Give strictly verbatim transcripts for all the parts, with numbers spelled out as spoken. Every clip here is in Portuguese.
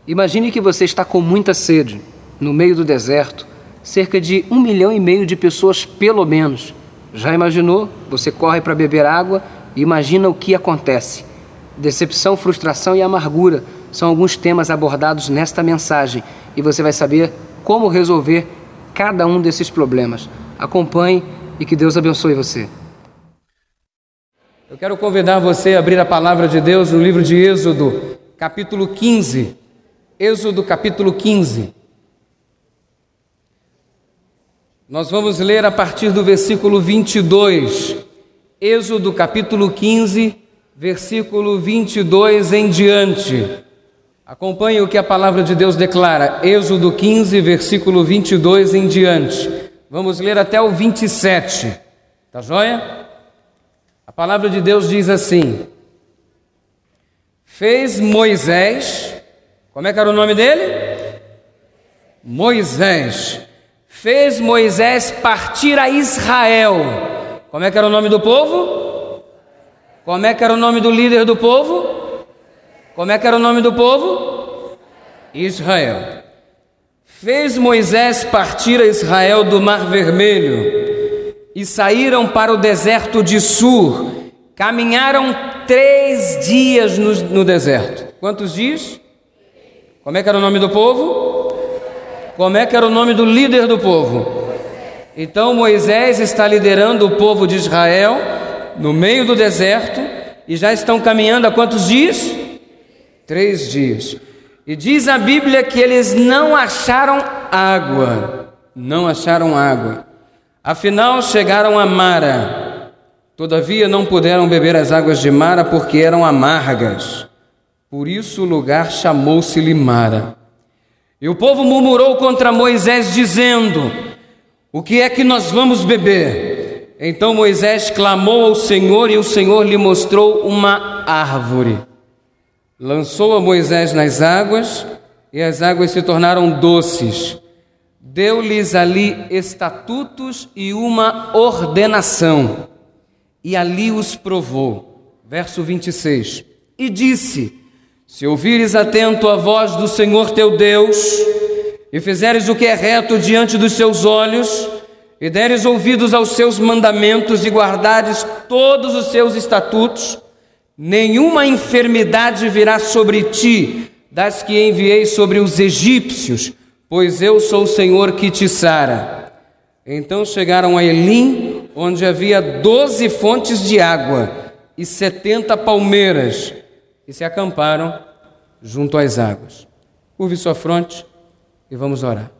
Imagine que você está com muita sede, no meio do deserto, cerca de um milhão e meio de pessoas pelo menos. Já imaginou? Você corre para beber água e imagina o que acontece. Decepção, frustração e amargura são alguns temas abordados nesta mensagem e você vai saber como resolver cada um desses problemas. Acompanhe e que Deus abençoe você. Eu quero convidar você a abrir a palavra de Deus no livro de Êxodo, capítulo quinze. Êxodo, capítulo quinze. Nós vamos ler a partir do versículo vinte e dois. Êxodo, capítulo quinze, versículo vinte e dois em diante. Acompanhe o que a palavra de Deus declara. Êxodo quinze, versículo vinte e dois em diante. Vamos ler até o vinte e sete. Tá joia? A palavra de Deus diz assim: Fez Moisés, como é que era o nome dele? Moisés. Fez Moisés partir a Israel. Como é que era o nome do povo? Como é que era o nome do líder do povo? Como é que era o nome do povo? Israel. Fez Moisés partir a Israel do Mar Vermelho e saíram para o deserto de Sur. Caminharam três dias no, no deserto. Quantos dias? Como é que era o nome do povo? Como é que era o nome do líder do povo? Então Moisés está liderando o povo de Israel no meio do deserto e já estão caminhando há quantos dias? Três dias. E diz a Bíblia que eles não acharam água. Não acharam água. Afinal chegaram a Mara. Todavia não puderam beber as águas de Mara porque eram amargas. Por isso o lugar chamou-se-lhe Mara. E o povo murmurou contra Moisés, dizendo: O que é que nós vamos beber? Então Moisés clamou ao Senhor e o Senhor lhe mostrou uma árvore. Lançou a Moisés nas águas e as águas se tornaram doces. Deu-lhes ali estatutos e uma ordenação, e ali os provou. Verso vinte e seis. E disse: Se ouvires atento a voz do Senhor teu Deus, e fizeres o que é reto diante dos seus olhos, e deres ouvidos aos seus mandamentos, e guardares todos os seus estatutos, nenhuma enfermidade virá sobre ti, das que enviei sobre os egípcios, pois eu sou o Senhor que te sara. Então chegaram a Elim, onde havia doze fontes de água e setenta palmeiras, e se acamparam junto às águas. Curve sua fronte e vamos orar.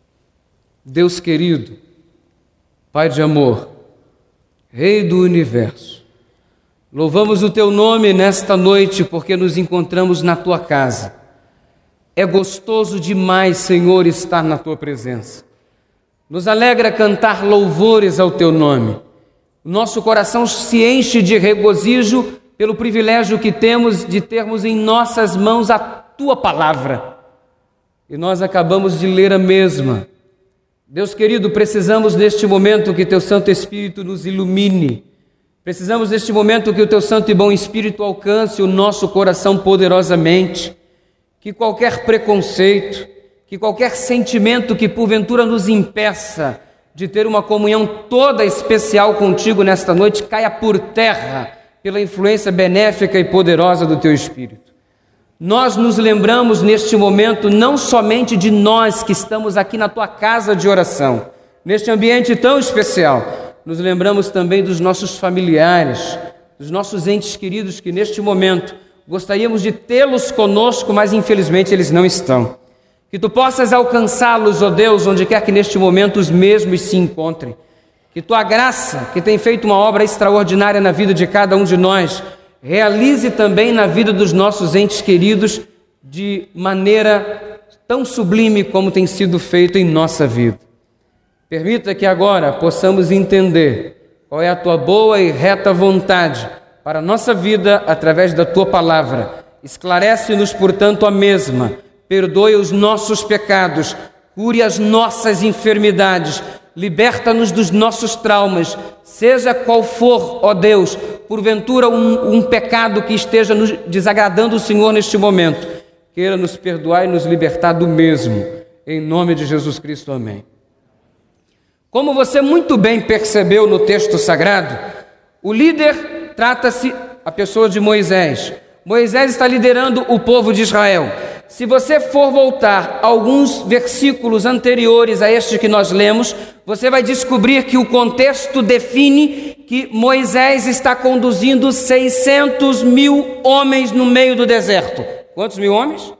Deus querido, Pai de amor, Rei do universo, louvamos o teu nome nesta noite porque nos encontramos na tua casa. É gostoso demais, Senhor, estar na tua presença. Nos alegra cantar louvores ao teu nome. Nosso coração se enche de regozijo pelo privilégio que temos de termos em nossas mãos a tua palavra. E nós acabamos de ler a mesma. Deus querido, precisamos neste momento que teu Santo Espírito nos ilumine. Precisamos neste momento que o teu Santo e bom Espírito alcance o nosso coração poderosamente. Que qualquer preconceito, que qualquer sentimento que porventura nos impeça de ter uma comunhão toda especial contigo nesta noite caia por terra pela influência benéfica e poderosa do teu Espírito. Nós nos lembramos neste momento não somente de nós que estamos aqui na tua casa de oração, neste ambiente tão especial, nos lembramos também dos nossos familiares, dos nossos entes queridos que neste momento gostaríamos de tê-los conosco, mas infelizmente eles não estão. Que tu possas alcançá-los, ó Deus, onde quer que neste momento os mesmos se encontrem. Que tua graça, que tem feito uma obra extraordinária na vida de cada um de nós, realize também na vida dos nossos entes queridos de maneira tão sublime como tem sido feito em nossa vida. Permita que agora possamos entender qual é a tua boa e reta vontade para a nossa vida através da tua palavra. Esclarece-nos, portanto, a mesma. Perdoe os nossos pecados, cure as nossas enfermidades, liberta-nos dos nossos traumas, seja qual for, ó Deus, porventura um, um pecado que esteja nos desagradando o Senhor neste momento. queira nos perdoar e nos libertar do mesmo. Em nome de Jesus Cristo, amém. Como você muito bem percebeu no texto sagrado, o líder trata-se a pessoa de Moisés. Moisés está liderando o povo de Israel. Se você for voltar a alguns versículos anteriores a este que nós lemos, você vai descobrir que o contexto define que Moisés está conduzindo seiscentos mil homens no meio do deserto. Quantos mil homens?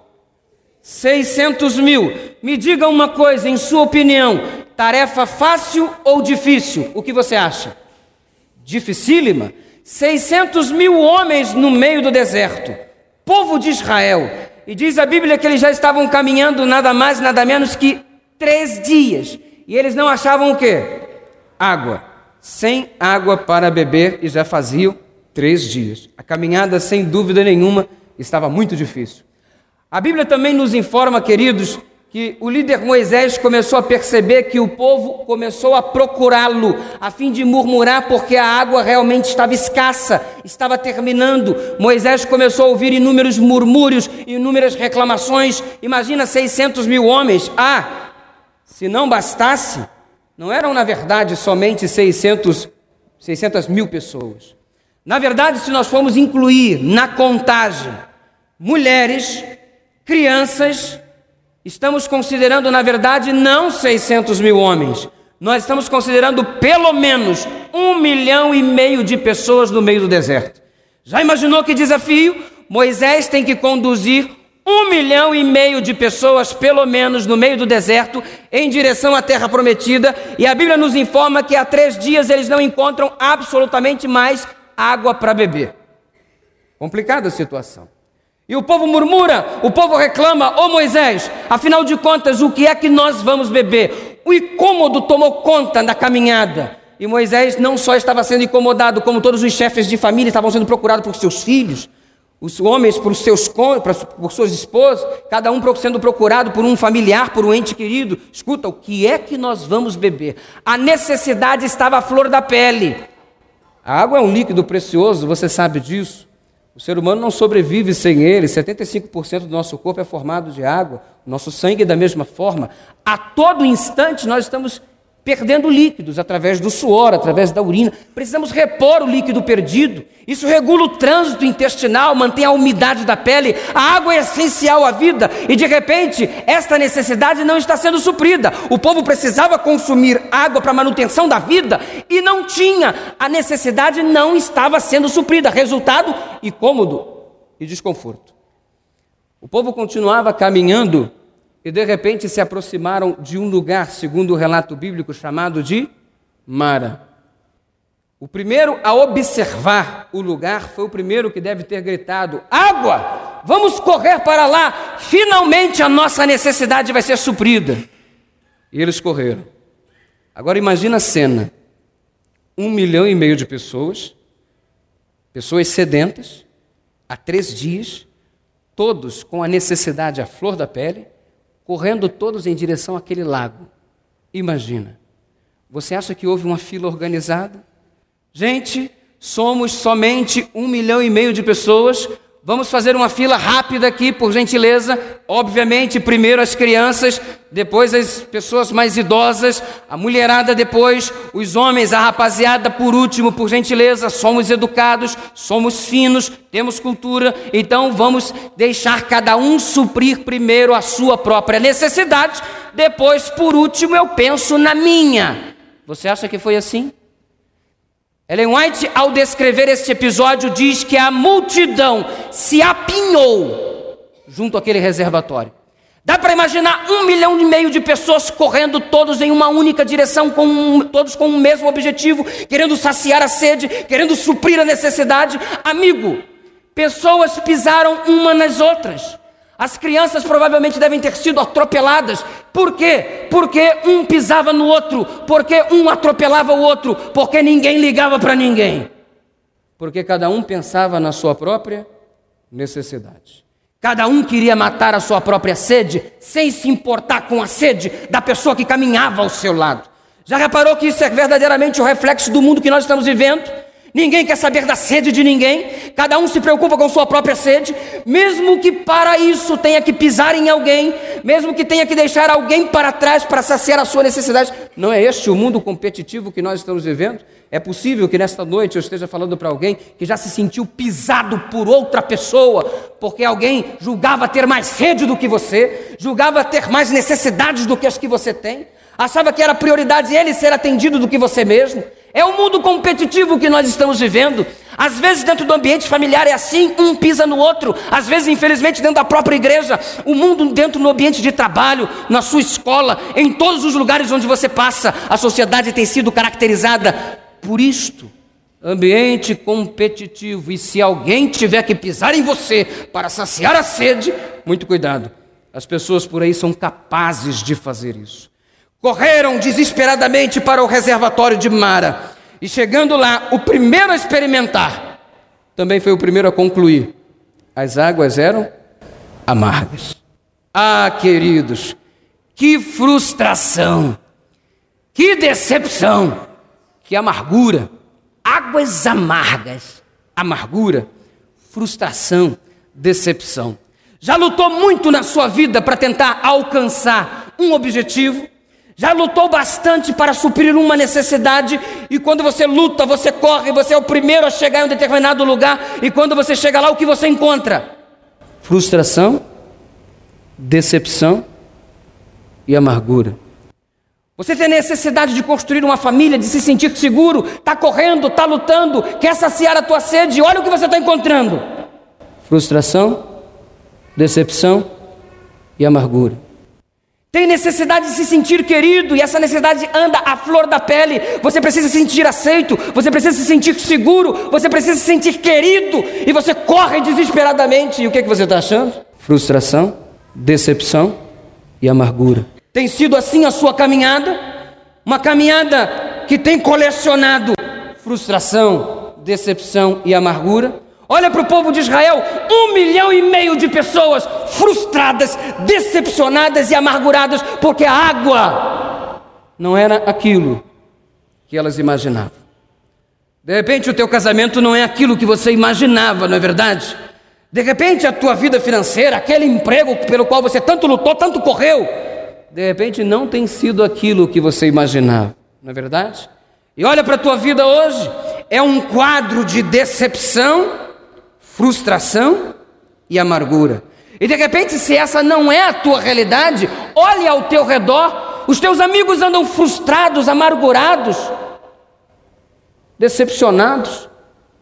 seiscentos mil. Me diga uma coisa, em sua opinião, tarefa fácil ou difícil? O que você acha? Dificílima? seiscentos mil homens no meio do deserto, povo de Israel, e diz a Bíblia que eles já estavam caminhando nada mais, nada menos que três dias, e eles não achavam o quê? Água, sem água para beber, e já faziam três dias. A caminhada, sem dúvida nenhuma, estava muito difícil. A Bíblia também nos informa, queridos, que o líder Moisés começou a perceber que o povo começou a procurá-lo, a fim de murmurar porque a água realmente estava escassa, estava terminando. Moisés começou a ouvir inúmeros murmúrios, inúmeras reclamações. Imagina seiscentos mil homens. Ah, se não bastasse, não eram na verdade somente seiscentos, seiscentas mil pessoas. Na verdade, se nós formos incluir na contagem mulheres, crianças, estamos considerando, na verdade, não seiscentos mil homens. Nós estamos considerando pelo menos um milhão e meio de pessoas no meio do deserto. Já imaginou que desafio? Moisés tem que conduzir um milhão e meio de pessoas, pelo menos, no meio do deserto, em direção à terra prometida. E a Bíblia nos informa que há três dias eles não encontram absolutamente mais água para beber. Complicada a situação. E o povo murmura, o povo reclama: ô Moisés, afinal de contas, o que é que nós vamos beber? O incômodo tomou conta da caminhada. E Moisés não só estava sendo incomodado, como todos os chefes de família estavam sendo procurados por seus filhos, os homens por, seus, por suas esposas, cada um sendo procurado por um familiar, por um ente querido. Escuta, o que é que nós vamos beber? A necessidade estava à flor da pele. A água é um líquido precioso, você sabe disso. O ser humano não sobrevive sem ele. setenta e cinco por cento do nosso corpo é formado de água. O nosso sangue é da mesma forma. A todo instante nós estamos perdendo líquidos através do suor, através da urina. Precisamos repor o líquido perdido. Isso regula o trânsito intestinal, mantém a umidade da pele. A água é essencial à vida e, de repente, esta necessidade não está sendo suprida. O povo precisava consumir água para a manutenção da vida e não tinha. A necessidade não estava sendo suprida. Resultado, incômodo e desconforto. O povo continuava caminhando e de repente se aproximaram de um lugar, segundo o relato bíblico, chamado de Mara. O primeiro a observar o lugar foi o primeiro que deve ter gritado: água! Vamos correr para lá! Finalmente a nossa necessidade vai ser suprida. E eles correram. Agora imagina a cena: um milhão e meio de pessoas, pessoas sedentas, há três dias, todos com a necessidade à flor da pele, correndo todos em direção àquele lago. Imagina. Você acha que houve uma fila organizada? Gente, somos somente um milhão e meio de pessoas. Vamos fazer uma fila rápida aqui, por gentileza. Obviamente, primeiro as crianças, depois as pessoas mais idosas, a mulherada depois, os homens, a rapaziada por último, por gentileza. Somos educados, somos finos, temos cultura, então vamos deixar cada um suprir primeiro a sua própria necessidade, depois, por último, eu penso na minha. Você acha que foi assim? Ellen White, ao descrever este episódio, diz que a multidão se apinhou junto àquele reservatório. Dá para imaginar um milhão e meio de pessoas correndo, todos em uma única direção, com um, todos com o mesmo objetivo, querendo saciar a sede, querendo suprir a necessidade. Amigo, pessoas pisaram uma nas outras. As crianças provavelmente devem ter sido atropeladas. Por quê? Porque um pisava no outro, porque um atropelava o outro, porque ninguém ligava para ninguém. Porque cada um pensava na sua própria necessidade. Cada um queria matar a sua própria sede, sem se importar com a sede da pessoa que caminhava ao seu lado. Já reparou que isso é verdadeiramente o reflexo do mundo que nós estamos vivendo? Ninguém quer saber da sede de ninguém. Cada um se preocupa com sua própria sede. Mesmo que para isso tenha que pisar em alguém, mesmo que tenha que deixar alguém para trás para saciar a sua necessidade. Não é este o mundo competitivo que nós estamos vivendo? É possível que nesta noite eu esteja falando para alguém que já se sentiu pisado por outra pessoa, porque alguém julgava ter mais sede do que você, julgava ter mais necessidades do que as que você tem, achava que era prioridade ele ser atendido do que você mesmo. É o mundo competitivo que nós estamos vivendo. Às vezes dentro do ambiente familiar é assim, um pisa no outro. Às vezes, infelizmente, dentro da própria igreja. O mundo dentro do ambiente de trabalho, na sua escola, em todos os lugares onde você passa. A sociedade tem sido caracterizada por isto. Ambiente competitivo. E se alguém tiver que pisar em você para saciar a sede, muito cuidado. As pessoas por aí são capazes de fazer isso. Correram desesperadamente para o reservatório de Mara. E chegando lá, o primeiro a experimentar, também foi o primeiro a concluir. As águas eram amargas. Ah, queridos, que frustração, que decepção, que amargura. Águas amargas, amargura, frustração, decepção. Já lutou muito na sua vida para tentar alcançar um objetivo? Já lutou bastante para suprir uma necessidade, e quando você luta, você corre, você é o primeiro a chegar em um determinado lugar, e quando você chega lá, o que você encontra? Frustração, decepção e amargura. Você tem necessidade de construir uma família, de se sentir seguro, está correndo, está lutando, quer saciar a tua sede, olha o que você está encontrando. Frustração, decepção e amargura. Tem necessidade de se sentir querido, e essa necessidade anda à flor da pele. Você precisa se sentir aceito, você precisa se sentir seguro, você precisa se sentir querido, e você corre desesperadamente. E o que, é que você está achando? Frustração, decepção e amargura. Tem sido assim a sua caminhada? Uma caminhada que tem colecionado frustração, decepção e amargura? Olha para o povo de Israel, um milhão e meio de pessoas frustradas, decepcionadas e amarguradas, porque a água não era aquilo que elas imaginavam. De repente o teu casamento não é aquilo que você imaginava, não é verdade? De repente a tua vida financeira, aquele emprego pelo qual você tanto lutou, tanto correu, de repente não tem sido aquilo que você imaginava, não é verdade? E olha para a tua vida hoje, é um quadro de decepção, frustração e amargura. E de repente, se essa não é a tua realidade, olhe ao teu redor, os teus amigos andam frustrados, amargurados, decepcionados.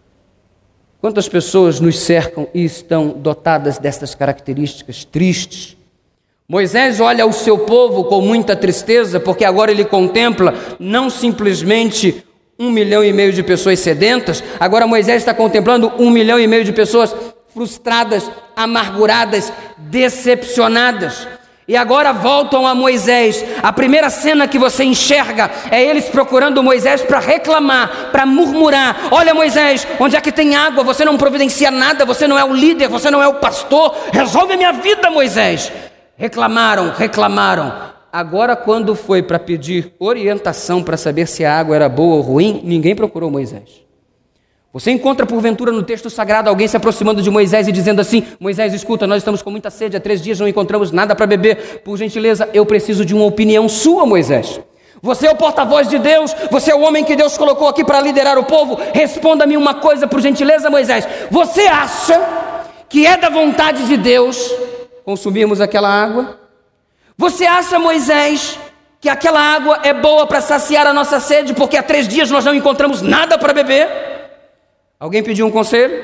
Quantas pessoas nos cercam e estão dotadas destas características tristes? Moisés olha o seu povo com muita tristeza, porque agora ele contempla não simplesmente um milhão e meio de pessoas sedentas, agora Moisés está contemplando um milhão e meio de pessoas frustradas, amarguradas, decepcionadas. E agora voltam a Moisés. A primeira cena que você enxerga é eles procurando Moisés para reclamar, para murmurar. Olha, Moisés, onde é que tem água? Você não providencia nada, você não é o líder, você não é o pastor. Resolve a minha vida, Moisés. Reclamaram, reclamaram. Agora, quando foi para pedir orientação para saber se a água era boa ou ruim, ninguém procurou Moisés. Você encontra porventura no texto sagrado alguém se aproximando de Moisés e dizendo assim: Moisés, escuta, nós estamos com muita sede, há três dias não encontramos nada para beber, por gentileza, eu preciso de uma opinião sua, Moisés. Você é o porta-voz de Deus, você é o homem que Deus colocou aqui para liderar o povo, responda-me uma coisa, por gentileza, Moisés. Você acha que é da vontade de Deus consumirmos aquela água? Você acha, Moisés, que aquela água é boa para saciar a nossa sede, porque há três dias nós não encontramos nada para beber? Alguém pediu um conselho?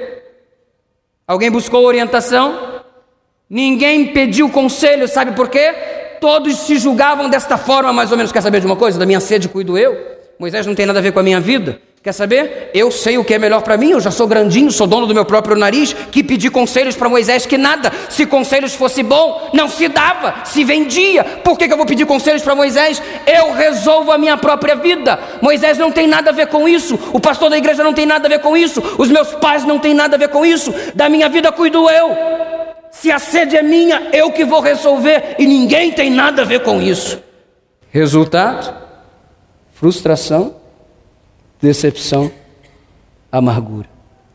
Alguém buscou orientação? Ninguém pediu conselho, sabe por quê? Todos se julgavam desta forma, mais ou menos. Quer saber de uma coisa? Da minha sede cuido eu. Moisés não tem nada a ver com a minha vida. Quer saber? Eu sei o que é melhor para mim, eu já sou grandinho, sou dono do meu próprio nariz, que pedi conselhos para Moisés que nada. Se conselhos fosse bom, não se dava, se vendia. Por que que eu vou pedir conselhos para Moisés? Eu resolvo a minha própria vida. Moisés não tem nada a ver com isso, o pastor da igreja não tem nada a ver com isso, os meus pais não têm nada a ver com isso, da minha vida cuido eu. Se a sede é minha, eu que vou resolver, e ninguém tem nada a ver com isso. Resultado? Frustração, decepção amargura.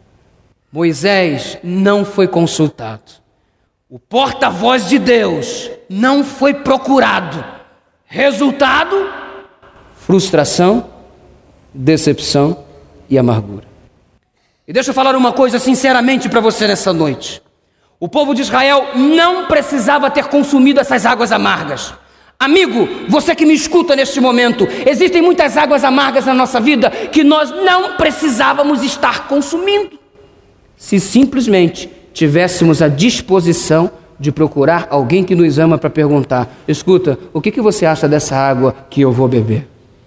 Moisés não foi consultado. O porta-voz de Deus não foi procurado. Resultado: frustração, decepção e amargura. E deixa eu falar uma coisa sinceramente para você nessa noite. O povo de Israel não precisava ter consumido essas águas amargas. Amigo, você que me escuta neste momento, existem muitas águas amargas na nossa vida que nós não precisávamos estar consumindo, se simplesmente tivéssemos a disposição de procurar alguém que nos ama para perguntar: escuta, o que, que você acha dessa água que eu vou beber?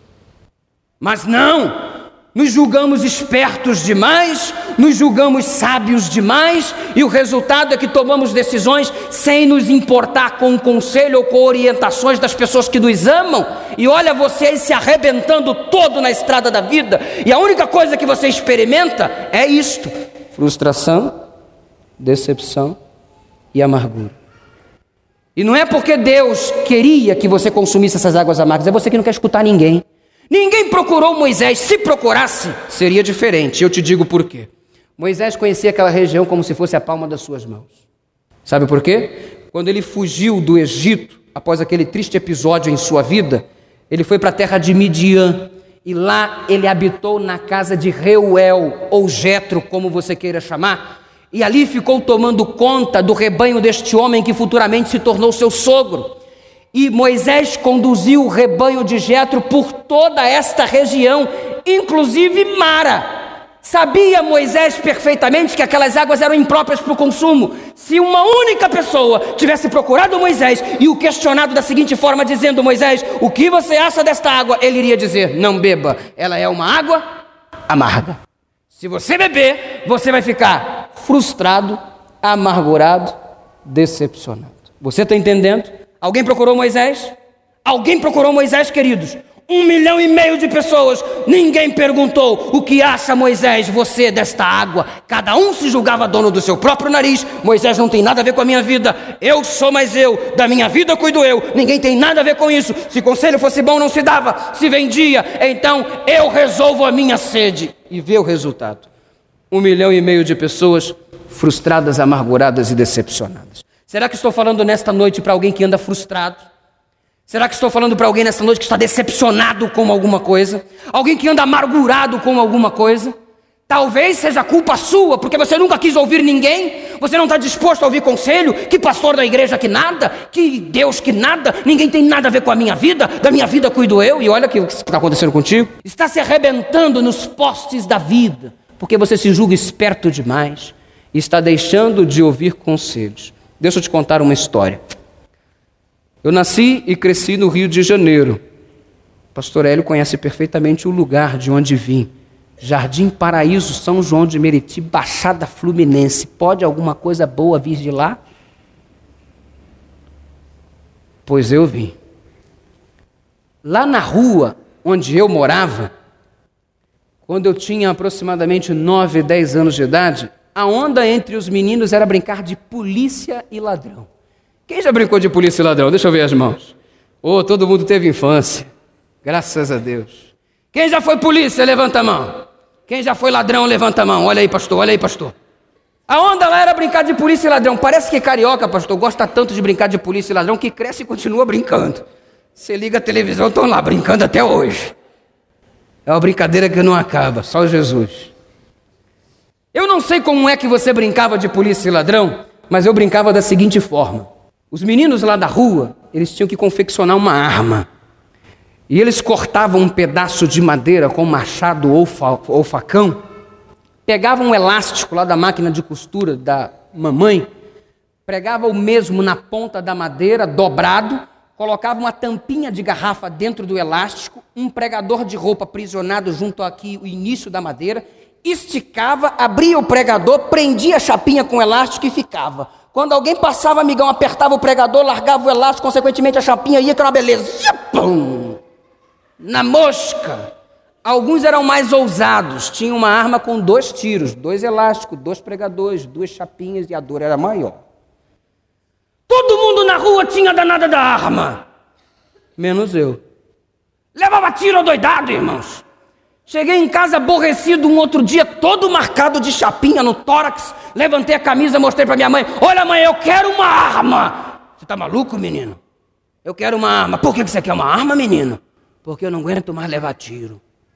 Mas não! Nos julgamos espertos demais, nos julgamos sábios demais, e o resultado é que tomamos decisões sem nos importar com o conselho ou com orientações das pessoas que nos amam, e olha você se arrebentando todo na estrada da vida, e a única coisa que você experimenta é isto: frustração, decepção e amargura. E não é porque Deus queria que você consumisse essas águas amargas, é você que não quer escutar ninguém. Ninguém procurou Moisés. Se procurasse, seria diferente. Eu te digo por quê. Moisés conhecia aquela região como se fosse a palma das suas mãos. Sabe por quê? Quando ele fugiu do Egito, após aquele triste episódio em sua vida, ele foi para a terra de Midian. E lá ele habitou na casa de Reuel, ou Jetro, como você queira chamar. E ali ficou tomando conta do rebanho deste homem que futuramente se tornou seu sogro. E Moisés conduziu o rebanho de Jetro por toda esta região, inclusive Mara. Sabia Moisés perfeitamente que aquelas águas eram impróprias para o consumo. Se uma única pessoa tivesse procurado Moisés e o questionado da seguinte forma, dizendo: Moisés, o que você acha desta água? Ele iria dizer: não beba, ela é uma água amarga. Se você beber, você vai ficar frustrado, amargurado, decepcionado. Você está entendendo? Alguém procurou Moisés? Alguém procurou Moisés, queridos? Um milhão e meio de pessoas. Ninguém perguntou: o que acha Moisés, você, desta água? Cada um se julgava dono do seu próprio nariz. Moisés não tem nada a ver com a minha vida. Eu sou mais eu. Da minha vida cuido eu. Ninguém tem nada a ver com isso. Se conselho fosse bom, não se dava. Se vendia, então eu resolvo a minha sede. E vê o resultado. Um milhão e meio de pessoas frustradas, amarguradas e decepcionadas. Será que estou falando nesta noite para alguém que anda frustrado? Será que estou falando para alguém nesta noite que está decepcionado com alguma coisa? Alguém que anda amargurado com alguma coisa? Talvez seja culpa sua, porque você nunca quis ouvir ninguém, você não está disposto a ouvir conselho, que pastor da igreja que nada, que Deus que nada, ninguém tem nada a ver com a minha vida, da minha vida cuido eu, e olha aqui o que está acontecendo contigo. Está se arrebentando nos postes da vida, porque você se julga esperto demais, e está deixando de ouvir conselhos. Deixa eu te contar uma história. Eu nasci e cresci no Rio de Janeiro. O pastor Hélio conhece perfeitamente o lugar de onde vim. Jardim Paraíso, São João de Meriti, Baixada Fluminense. Pode alguma coisa boa vir de lá? Pois eu vim. Lá na rua onde eu morava, quando eu tinha aproximadamente nove, dez anos de idade, a onda entre os meninos era brincar de polícia e ladrão. Quem já brincou de polícia e ladrão? Deixa eu ver as mãos. Oh, todo mundo teve infância. Graças a Deus. Quem já foi polícia? Levanta a mão. Quem já foi ladrão? Levanta a mão. Olha aí, pastor. Olha aí, pastor. A onda lá era brincar de polícia e ladrão. Parece que carioca, pastor, gosta tanto de brincar de polícia e ladrão que cresce e continua brincando. Você liga a televisão, estão lá brincando até hoje. É uma brincadeira que não acaba. Só Jesus. Eu não sei como é que você brincava de polícia e ladrão, mas eu brincava da seguinte forma. Os meninos lá da rua, eles tinham que confeccionar uma arma. E eles cortavam um pedaço de madeira com machado ou, fa- ou facão, pegavam um elástico lá da máquina de costura da mamãe, pregava o mesmo na ponta da madeira, dobrado, colocava uma tampinha de garrafa dentro do elástico, um pregador de roupa aprisionado junto aqui, o início da madeira, esticava, abria o pregador, prendia a chapinha com o elástico e ficava. Quando alguém passava, amigão, apertava o pregador, largava o elástico, consequentemente a chapinha ia, que era uma beleza. Pum! Na mosca. Alguns eram mais ousados, tinham uma arma com dois tiros, dois elásticos, dois pregadores, duas chapinhas e a dor era maior. Todo mundo na rua tinha a danada da arma, menos eu. Levava tiro adoidado, irmãos. Cheguei em casa aborrecido um outro dia, todo marcado de chapinha no tórax. Levantei a camisa, mostrei para minha mãe. Olha, mãe, eu quero uma arma. Você tá maluco, menino? Eu quero uma arma. Por que você quer uma arma, menino? Porque eu não aguento mais levar tiro.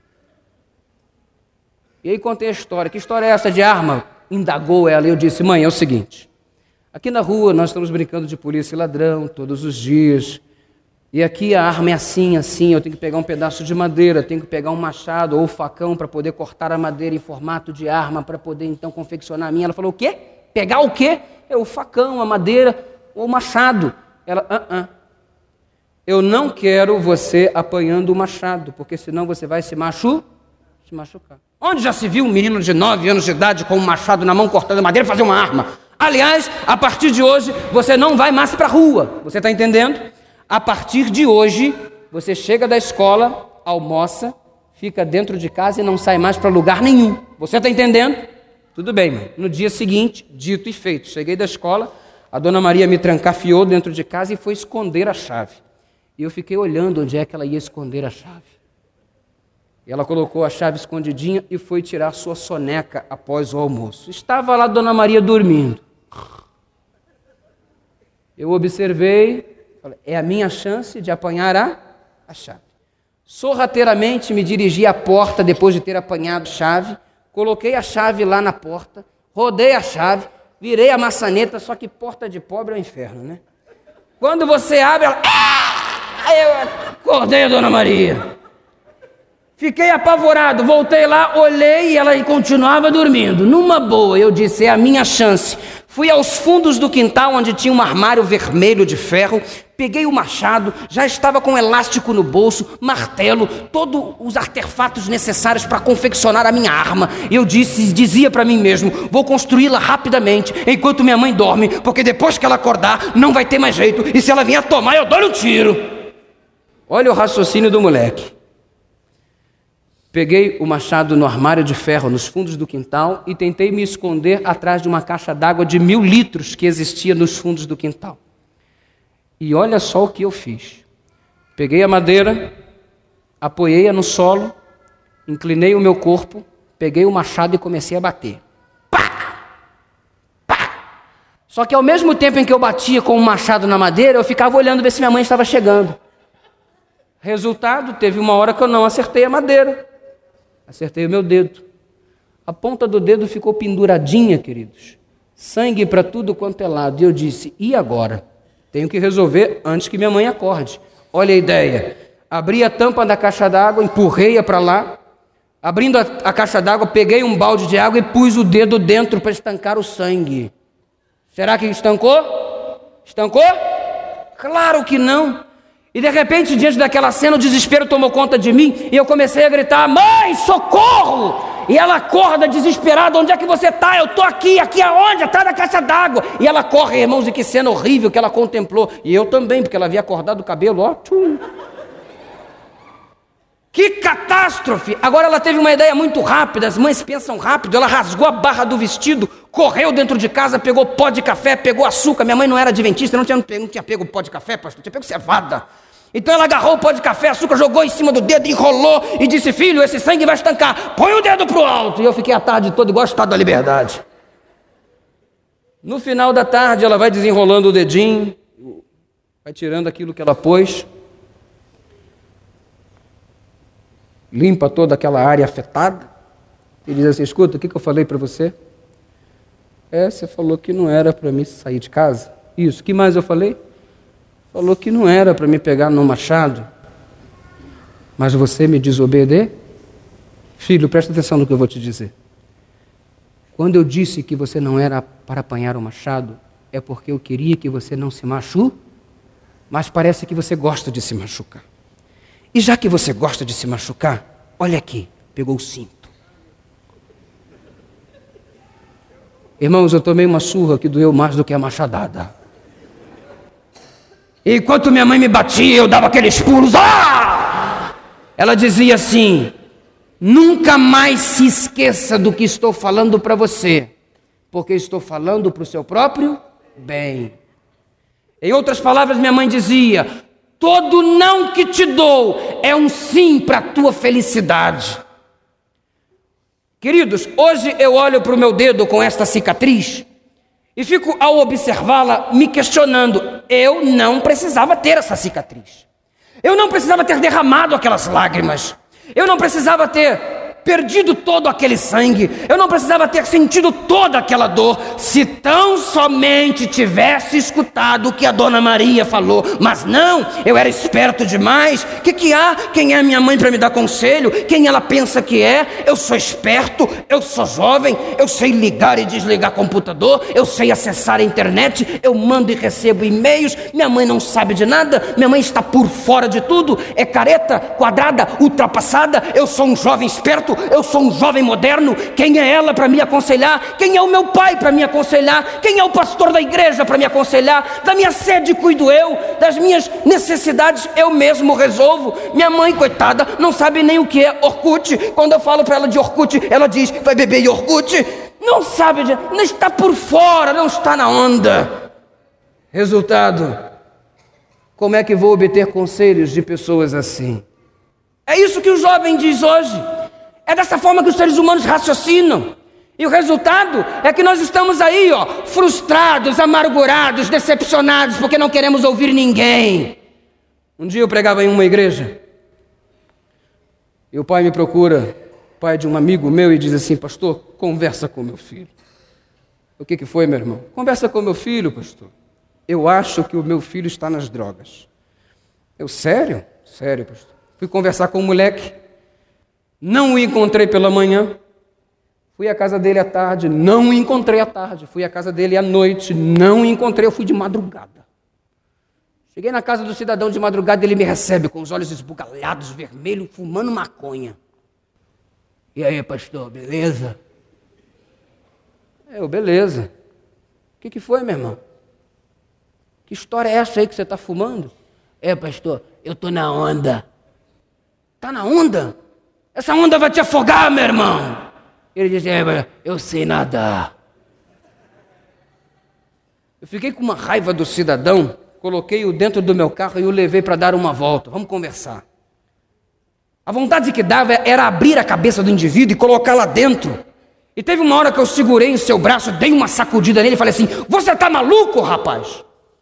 E aí contei a história. Que história é essa de arma? Indagou ela e eu disse, mãe, é o seguinte. Aqui na rua nós estamos brincando de polícia e ladrão todos os dias. E aqui a arma é assim, assim, eu tenho que pegar um pedaço de madeira, tenho que pegar um machado ou facão para poder cortar a madeira em formato de arma, para poder então confeccionar a minha. Ela falou, o quê? Pegar o quê? É o facão, a madeira ou o machado. Ela, ah, ah. Eu não quero você apanhando o machado, porque senão você vai se, machu... se machucar. Onde já se viu um menino de nove anos de idade com um machado na mão cortando madeira fazer uma arma? Aliás, a partir de hoje, você não vai mais para a rua. Você está entendendo? A partir de hoje, você chega da escola, almoça, fica dentro de casa e não sai mais para lugar nenhum. Você está entendendo? Tudo bem, mãe. No dia seguinte, dito e feito, cheguei da escola, a dona Maria me trancafiou dentro de casa e foi esconder a chave. E eu fiquei olhando onde é que ela ia esconder a chave. E ela colocou a chave escondidinha e foi tirar sua soneca após o almoço. Estava lá a dona Maria dormindo. Eu observei... É a minha chance de apanhar a, a chave. Sorrateiramente me dirigi à porta depois de ter apanhado a chave, coloquei a chave lá na porta, rodei a chave, virei a maçaneta, só que porta de pobre é o inferno, né? Quando você abre, ela... Ah! Eu acordei a dona Maria. Fiquei apavorado, voltei lá, olhei e ela continuava dormindo. Numa boa, eu disse, é a minha chance. Fui aos fundos do quintal, onde tinha um armário vermelho de ferro, peguei o machado, já estava com elástico no bolso, martelo, todos os artefatos necessários para confeccionar a minha arma. Eu disse, dizia para mim mesmo, vou construí-la rapidamente, enquanto minha mãe dorme, porque depois que ela acordar, não vai ter mais jeito, e se ela vier tomar, eu dou-lhe um tiro. Olha o raciocínio do moleque. Peguei o machado no armário de ferro, nos fundos do quintal, e tentei me esconder atrás de uma caixa d'água de mil litros que existia nos fundos do quintal. E olha só o que eu fiz. Peguei a madeira, apoiei-a no solo, inclinei o meu corpo, peguei o machado e comecei a bater. Pá! Pá! Só que ao mesmo tempo em que eu batia com o machado na madeira, eu ficava olhando ver se minha mãe estava chegando. Resultado, teve uma hora que eu não acertei a madeira. Acertei o meu dedo. A ponta do dedo ficou penduradinha, queridos. Sangue para tudo quanto é lado. E eu disse, e agora? Tenho que resolver antes que minha mãe acorde. Olha a ideia. Abri a tampa da caixa d'água, empurrei-a para lá. Abrindo a, a caixa d'água, peguei um balde de água e pus o dedo dentro para estancar o sangue. Será que estancou? Estancou? Claro que não. E de repente, diante daquela cena, o desespero tomou conta de mim e eu comecei a gritar, mãe, socorro! E ela acorda desesperada, onde é que você está? Eu estou aqui, aqui aonde? Atrás da caixa d'água. E ela corre, irmãos, e que cena horrível que ela contemplou. E eu também, porque ela havia acordado o cabelo, ó. Tchum. Que catástrofe! Agora ela teve uma ideia muito rápida, as mães pensam rápido, ela rasgou a barra do vestido, correu dentro de casa, pegou pó de café, pegou açúcar, minha mãe não era adventista, não tinha, não tinha pego pó de café, pastor, tinha pego cevada. Então ela agarrou o pó de café, açúcar, jogou em cima do dedo, enrolou e disse, filho, esse sangue vai estancar, põe o dedo pro alto. E eu fiquei a tarde toda igual Estado da Liberdade. No final da tarde ela vai desenrolando o dedinho, vai tirando aquilo que ela pôs, limpa toda aquela área afetada e diz assim, escuta, o que, que eu falei para você? É, você falou que não era para mim sair de casa. Isso, o que mais eu falei? Falou que não era para me pegar no machado, mas você me desobedeceu? Filho, presta atenção no que eu vou te dizer. Quando eu disse que você não era para apanhar o machado, é porque eu queria que você não se machuque, mas parece que você gosta de se machucar. E já que você gosta de se machucar, olha aqui, pegou o cinto. Irmãos, eu tomei uma surra que doeu mais do que a machadada. E enquanto minha mãe me batia, eu dava aqueles pulos. Ah! Ela dizia assim, nunca mais se esqueça do que estou falando para você, porque estou falando para o seu próprio bem. Em outras palavras, minha mãe dizia, todo não que te dou é um sim para a tua felicidade. Queridos, hoje eu olho para o meu dedo com esta cicatriz e fico, ao observá-la, me questionando. Eu não precisava ter essa cicatriz. Eu não precisava ter derramado aquelas lágrimas. Eu não precisava ter perdido todo aquele sangue. Eu não precisava ter sentido toda aquela dor, se tão somente tivesse escutado o que a Dona Maria falou. Mas não, eu era esperto demais. O que, que há? Quem é minha mãe para me dar conselho? Quem ela pensa que é? Eu sou esperto, eu sou jovem, eu sei ligar e desligar computador, eu sei acessar a internet, eu mando e recebo e-mails. Minha mãe não sabe de nada, minha mãe está por fora de tudo, é careta, quadrada, ultrapassada. Eu sou um jovem esperto, eu sou um jovem moderno. Quem é ela para me aconselhar? Quem é o meu pai para me aconselhar? Quem é o pastor da igreja para me aconselhar? Da minha sede cuido eu, das minhas necessidades eu mesmo resolvo. Minha mãe, coitada, não sabe nem o que é Orkut. Quando eu falo para ela de Orkut, ela diz, vai beber iogurte. Não sabe, de, não está por fora, não está na onda. Resultado, como é que vou obter conselhos de pessoas assim? É isso que o jovem diz hoje. É dessa forma que os seres humanos raciocinam. E o resultado é que nós estamos aí, ó, frustrados, amargurados, decepcionados, porque não queremos ouvir ninguém. Um dia eu pregava em uma igreja, e o pai me procura, pai de um amigo meu, e diz assim, pastor, conversa com meu filho. O que que foi, meu irmão? Conversa com meu filho, pastor. Eu acho que o meu filho está nas drogas. Eu, sério? Sério, pastor. Fui conversar com o moleque, não o encontrei pela manhã, fui à casa dele à tarde, não o encontrei à tarde, fui à casa dele à noite, não o encontrei, eu fui de madrugada. Cheguei na casa do cidadão de madrugada, ele me recebe com os olhos esbugalhados, vermelhos, fumando maconha. E aí, pastor, beleza? Eu, beleza. O que que foi, meu irmão? Que história é essa aí que você está fumando? É, pastor, eu estou na onda. Está na onda? Essa onda vai te afogar, meu irmão. Ele disse, é, eu sei nadar. Eu fiquei com uma raiva do cidadão, coloquei-o dentro do meu carro e o levei para dar uma volta. Vamos conversar. A vontade que dava era abrir a cabeça do indivíduo e colocar lá dentro. E teve uma hora que eu segurei em seu braço, dei uma sacudida nele e falei assim, você está maluco, rapaz?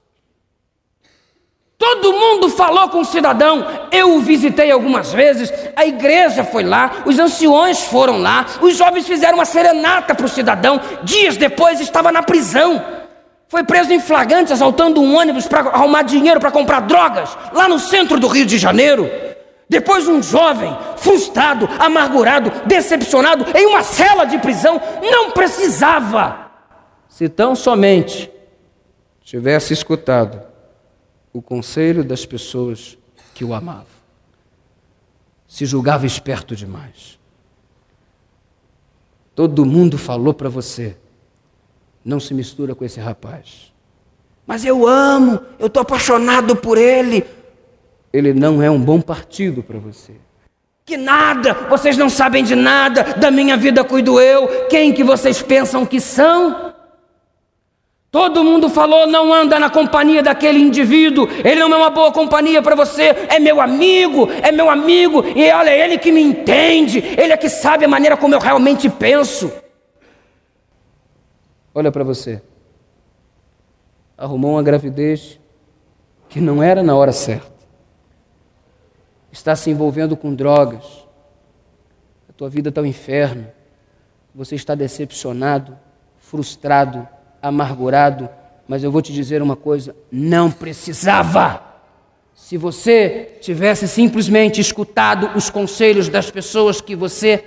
Todo mundo falou com o cidadão, eu o visitei algumas vezes, a igreja foi lá, os anciões foram lá, os jovens fizeram uma serenata para o cidadão, dias depois estava na prisão, foi preso em flagrante assaltando um ônibus para arrumar dinheiro para comprar drogas, lá no centro do Rio de Janeiro. Depois um jovem, frustrado, amargurado, decepcionado, em uma cela de prisão, não precisava, se tão somente tivesse escutado o conselho das pessoas que o amavam. Se julgava esperto demais. Todo mundo falou para você, não se mistura com esse rapaz. Mas eu amo, eu estou apaixonado por ele. Ele não é um bom partido para você. Que nada, vocês não sabem de nada, da minha vida cuido eu. Quem que vocês pensam que são? Todo mundo falou, não anda na companhia daquele indivíduo, ele não é uma boa companhia para você, é meu amigo, é meu amigo, e olha, é ele que me entende, ele é que sabe a maneira como eu realmente penso. Olha para você, arrumou uma gravidez que não era na hora certa, está se envolvendo com drogas, a tua vida está um inferno, você está decepcionado, frustrado, amargurado, mas eu vou te dizer uma coisa, não precisava. Se você tivesse simplesmente escutado os conselhos das pessoas que você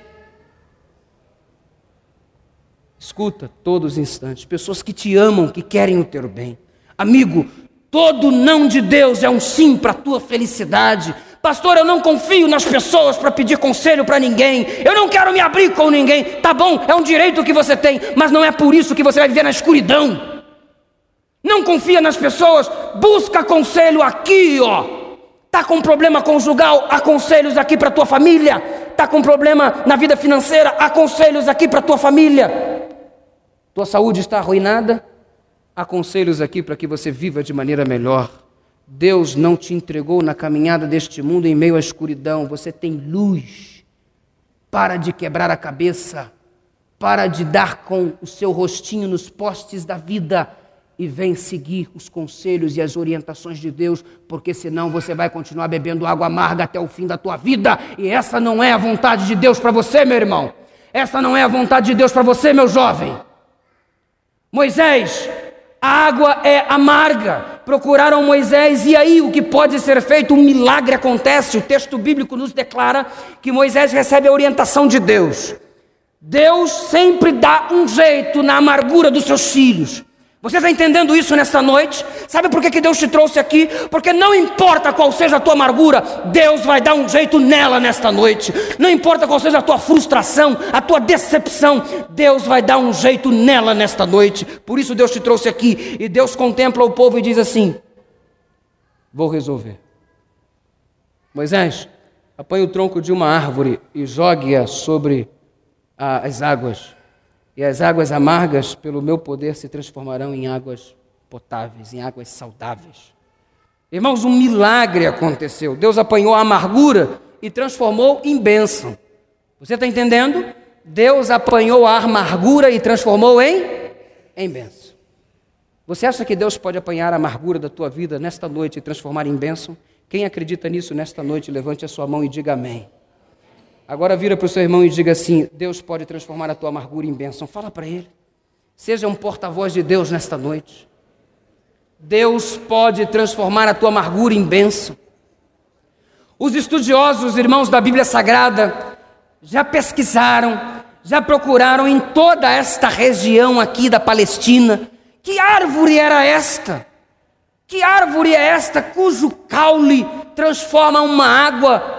escuta todos os instantes, pessoas que te amam, que querem o teu bem. Amigo, todo não de Deus é um sim para a tua felicidade. Pastor, eu não confio nas pessoas para pedir conselho para ninguém. Eu não quero me abrir com ninguém. Tá bom, é um direito que você tem, mas não é por isso que você vai viver na escuridão. Não confia nas pessoas, busca conselho aqui, ó. Tá com problema conjugal, há conselhos aqui para tua família. Tá com problema na vida financeira, há conselhos aqui para tua família. Tua saúde está arruinada, há conselhos aqui para que você viva de maneira melhor. Deus não te entregou na caminhada deste mundo em meio à escuridão. Você tem luz. Para de quebrar a cabeça. para de dar com o seu rostinho nos postes da vida e vem seguir os conselhos e as orientações de Deus, porque senão você vai continuar bebendo água amarga até o fim da tua vida, e essa não é a vontade de Deus para você, meu irmão. Essa não é a vontade de Deus para você, meu jovem. Moisés, a água é amarga. Procuraram Moisés, e aí o que pode ser feito? Um milagre acontece. O texto bíblico nos declara que Moisés recebe a orientação de Deus. Deus sempre dá um jeito na amargura dos seus filhos. Você está entendendo isso nesta noite? Sabe por que que Deus te trouxe aqui? Porque não importa qual seja a tua amargura, Deus vai dar um jeito nela nesta noite. Não importa qual seja a tua frustração, a tua decepção, Deus vai dar um jeito nela nesta noite. Por isso Deus te trouxe aqui. E Deus contempla o povo e diz assim: vou resolver. Moisés, apanhe o tronco de uma árvore e jogue-a sobre as águas. E as águas amargas, pelo meu poder, se transformarão em águas potáveis, em águas saudáveis. Irmãos, um milagre aconteceu. Deus apanhou a amargura e transformou em bênção. Você está entendendo? Deus apanhou a amargura e transformou em, em bênção. Você acha que Deus pode apanhar a amargura da tua vida nesta noite e transformar em bênção? Quem acredita nisso nesta noite, levante a sua mão e diga amém. Agora vira para o seu irmão e diga assim: Deus pode transformar a tua amargura em bênção. Fala para ele. Seja um porta-voz de Deus nesta noite. Deus pode transformar a tua amargura em bênção. Os estudiosos, irmãos da Bíblia Sagrada, já pesquisaram, já procuraram em toda esta região aqui da Palestina. Que árvore era esta? Que árvore é esta cujo caule transforma uma água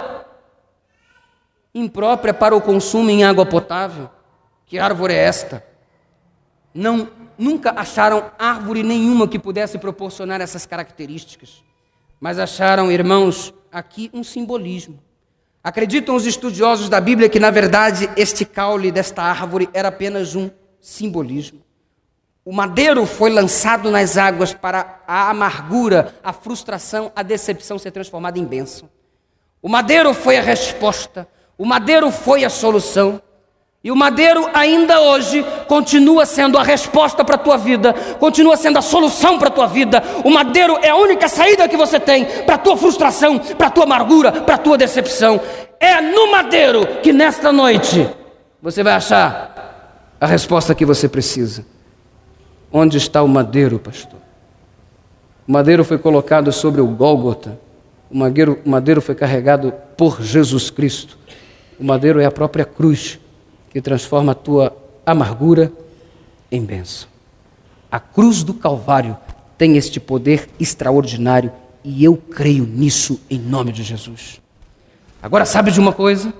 imprópria para o consumo em água potável? Que árvore é esta? Não, nunca acharam árvore nenhuma que pudesse proporcionar essas características, mas acharam, irmãos, aqui um simbolismo. Acreditam os estudiosos da Bíblia que, na verdade, este caule desta árvore era apenas um simbolismo. O madeiro foi lançado nas águas para a amargura, a frustração, a decepção ser transformada em bênção. O madeiro foi a resposta. O madeiro foi a solução, e o madeiro ainda hoje continua sendo a resposta para a tua vida, continua sendo a solução para a tua vida. O madeiro é a única saída que você tem para a tua frustração, para a tua amargura, para a tua decepção. É no madeiro que nesta noite você vai achar a resposta que você precisa. Onde está o madeiro, pastor? O madeiro foi colocado sobre o Gólgota, o madeiro, o madeiro foi carregado por Jesus Cristo. O madeiro é a própria cruz que transforma a tua amargura em bênção. A cruz do Calvário tem este poder extraordinário e eu creio nisso em nome de Jesus. Agora, sabe de uma coisa?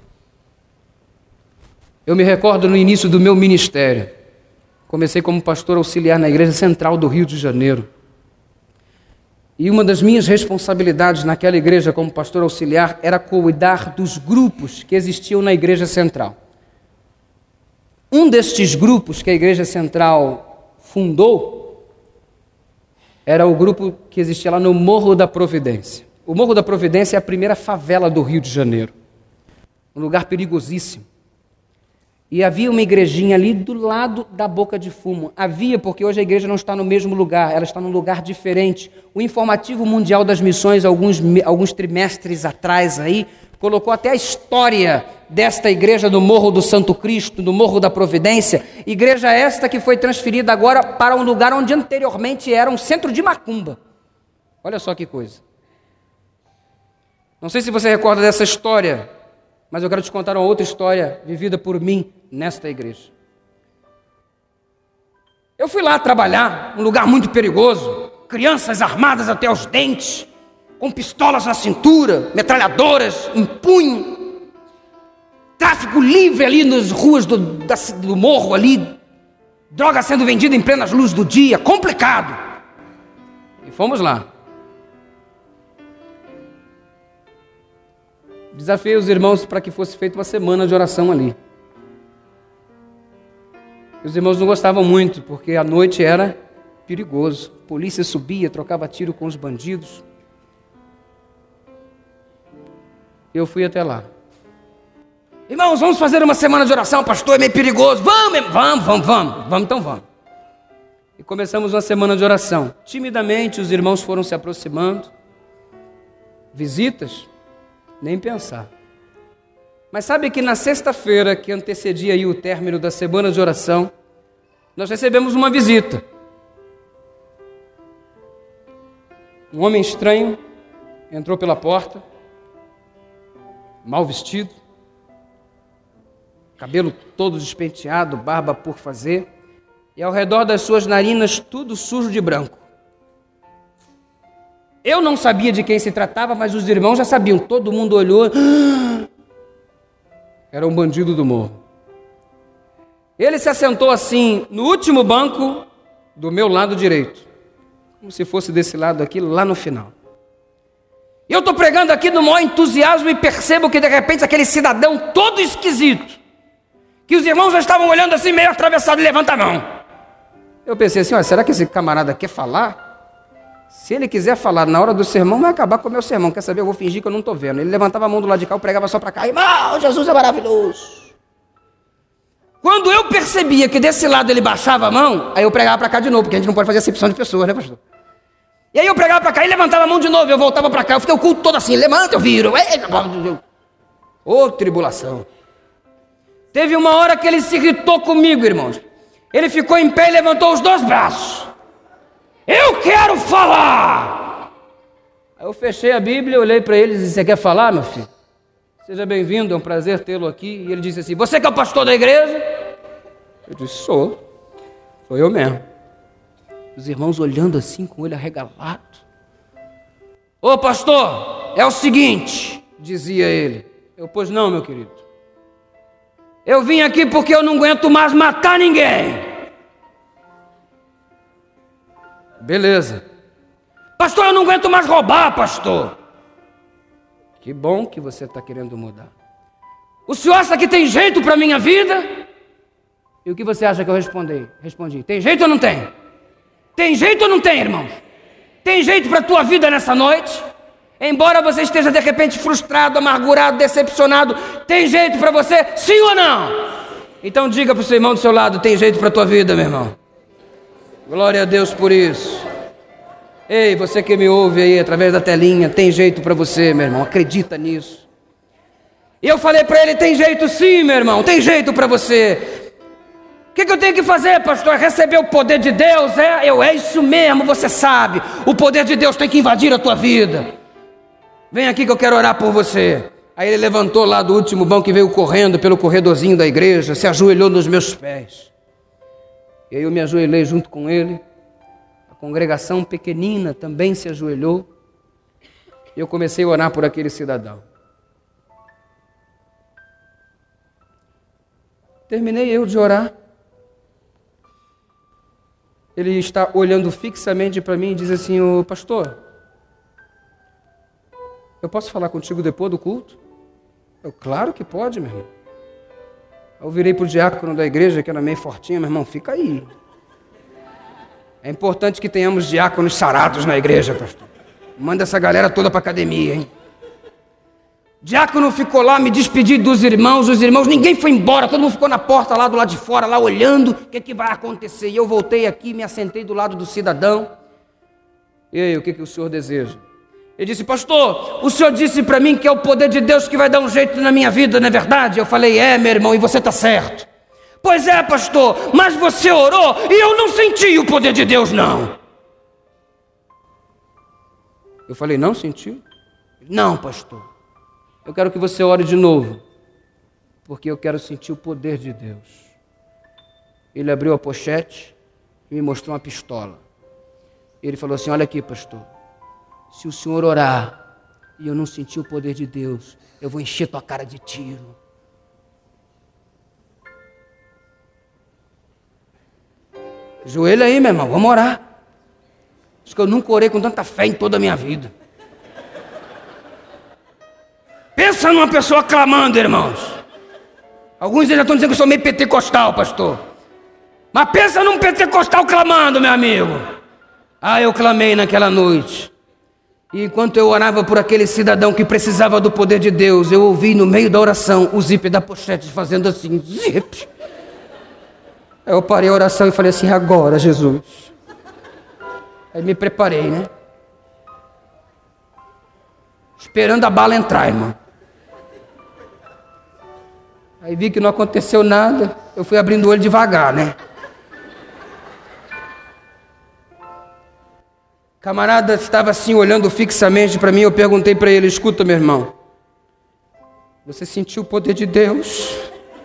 Eu me recordo no início do meu ministério. Comecei como pastor auxiliar na Igreja Central do Rio de Janeiro. E uma das minhas responsabilidades naquela igreja como pastor auxiliar era cuidar dos grupos que existiam na Igreja Central. Um destes grupos que a Igreja Central fundou era o grupo que existia lá no Morro da Providência. O Morro da Providência é a primeira favela do Rio de Janeiro, um lugar perigosíssimo. E havia uma igrejinha ali do lado da Boca de Fumo. Havia, porque hoje a igreja não está no mesmo lugar, ela está num lugar diferente. O Informativo Mundial das Missões, alguns, alguns trimestres atrás aí, colocou até a história desta igreja do Morro do Santo Cristo, do Morro da Providência. Igreja esta que foi transferida agora para um lugar onde anteriormente era um centro de macumba. Olha só que coisa. Não sei se você recorda dessa história, mas eu quero te contar uma outra história vivida por mim nesta igreja. Eu fui lá trabalhar, um lugar muito perigoso, crianças armadas até os dentes, com pistolas na cintura, metralhadoras em punho, tráfico livre ali nas ruas do, da, do morro ali, droga sendo vendida em plenas luzes do dia, complicado. E fomos lá. Desafiei os irmãos para que fosse feita uma semana de oração ali. Os irmãos não gostavam muito, porque a noite era perigoso. A polícia subia, trocava tiro com os bandidos. Eu fui até lá. Irmãos, vamos fazer uma semana de oração, pastor, é meio perigoso. Vamos, vamos, vamos, vamos, vamos, então vamos. E começamos uma semana de oração. Timidamente os irmãos foram se aproximando. Visitas? Nem pensar. Mas sabe que na sexta-feira, que antecedia aí o término da semana de oração, nós recebemos uma visita. Um homem estranho entrou pela porta, mal vestido, cabelo todo despenteado, barba por fazer, e ao redor das suas narinas tudo sujo de branco. Eu não sabia de quem se tratava, mas os irmãos já sabiam. Todo mundo olhou. Era um bandido do morro. Ele se assentou assim, no último banco do meu lado direito. Como se fosse desse lado aqui, lá no final. E eu estou pregando aqui no maior entusiasmo e percebo que de repente aquele cidadão todo esquisito, que os irmãos já estavam olhando assim meio atravessado, levanta a mão. Eu pensei assim, olha, será que esse camarada quer falar? Se ele quiser falar na hora do sermão, vai acabar com o meu sermão. Quer saber? Eu vou fingir que eu não estou vendo. Ele levantava a mão do lado de cá, eu pregava só para cá. Irmão, Jesus é maravilhoso. Quando eu percebia que desse lado ele baixava a mão, aí eu pregava para cá de novo, porque a gente não pode fazer acepção de pessoas, né, pastor? E aí eu pregava para cá e levantava a mão de novo, eu voltava para cá. Eu fiquei o culto todo assim, levanta, eu viro. Ô, tribulação. Teve uma hora que ele se irritou comigo, irmãos. Ele ficou em pé e levantou os dois braços. Eu quero falar! Aí eu fechei a Bíblia, olhei para ele e disse, você quer falar, meu filho? Seja bem-vindo, é um prazer tê-lo aqui. E ele disse assim, você que é o pastor da igreja? Eu disse, sou. Sou eu mesmo. Os irmãos olhando assim, com o olho arregalado. Ô pastor, é o seguinte, dizia ele. Eu, pois não, meu querido. Eu vim aqui porque eu não aguento mais matar ninguém. Beleza. Pastor, eu não aguento mais roubar, pastor. Que bom que você está querendo mudar. O senhor acha que tem jeito para a minha vida? E o que você acha que eu respondi? Respondi, tem jeito ou não tem? Tem jeito ou não tem, irmãos? Tem jeito para a tua vida nessa noite? Embora você esteja de repente frustrado, amargurado, decepcionado, tem jeito para você? Sim ou não? Então diga para o seu irmão do seu lado, tem jeito para a tua vida, meu irmão. Glória a Deus por isso. Ei, você que me ouve aí através da telinha, tem jeito para você, meu irmão, acredita nisso. E eu falei para ele, tem jeito sim, meu irmão, tem jeito para você. O que, que eu tenho que fazer, pastor? É receber o poder de Deus? É, eu, é isso mesmo, você sabe. O poder de Deus tem que invadir a tua vida. Vem aqui que eu quero orar por você. Aí ele levantou lá do último banco e veio correndo pelo corredorzinho da igreja, se ajoelhou nos meus pés. E aí eu me ajoelhei junto com ele. A congregação pequenina também se ajoelhou. E eu comecei a orar por aquele cidadão. Terminei eu de orar. Ele está olhando fixamente para mim e diz assim, ô pastor, eu posso falar contigo depois do culto? Eu, claro que pode, meu irmão. Eu virei para o diácono da igreja, que era meio fortinho, meu irmão, fica aí. É importante que tenhamos diáconos sarados na igreja, pastor. Manda essa galera toda para a academia, hein? Diácono ficou lá, me despedi dos irmãos, os irmãos, ninguém foi embora, todo mundo ficou na porta lá do lado de fora, lá olhando, o que, que vai acontecer? E eu voltei aqui, me assentei do lado do cidadão. E aí, o que, que o senhor deseja? Ele disse, pastor, o senhor disse para mim que é o poder de Deus que vai dar um jeito na minha vida, não é verdade? Eu falei, é, meu irmão, e você está certo. Pois é, pastor, mas você orou e eu não senti o poder de Deus, não. Eu falei, não sentiu? Não, pastor. Eu quero que você ore de novo, porque eu quero sentir o poder de Deus. Ele abriu a pochete e me mostrou uma pistola. Ele falou assim, olha aqui, pastor, se o senhor orar e eu não sentir o poder de Deus, eu vou encher tua cara de tiro. Joelho aí, meu irmão, vamos orar. Acho que eu nunca orei com tanta fé em toda a minha vida. Pensa numa pessoa clamando, irmãos. Alguns já estão dizendo que eu sou meio pentecostal, pastor. Mas pensa num pentecostal clamando, meu amigo. Ah, eu clamei naquela noite. E enquanto eu orava por aquele cidadão que precisava do poder de Deus, eu ouvi no meio da oração o zíper da pochete fazendo assim, zip. Eu parei a oração e falei assim, agora, Jesus. Aí me preparei, né? Esperando a bala entrar, irmão. Aí vi que não aconteceu nada, eu fui abrindo o olho devagar, né? O camarada estava assim, olhando fixamente para mim, eu perguntei para ele, escuta, meu irmão, você sentiu o poder de Deus?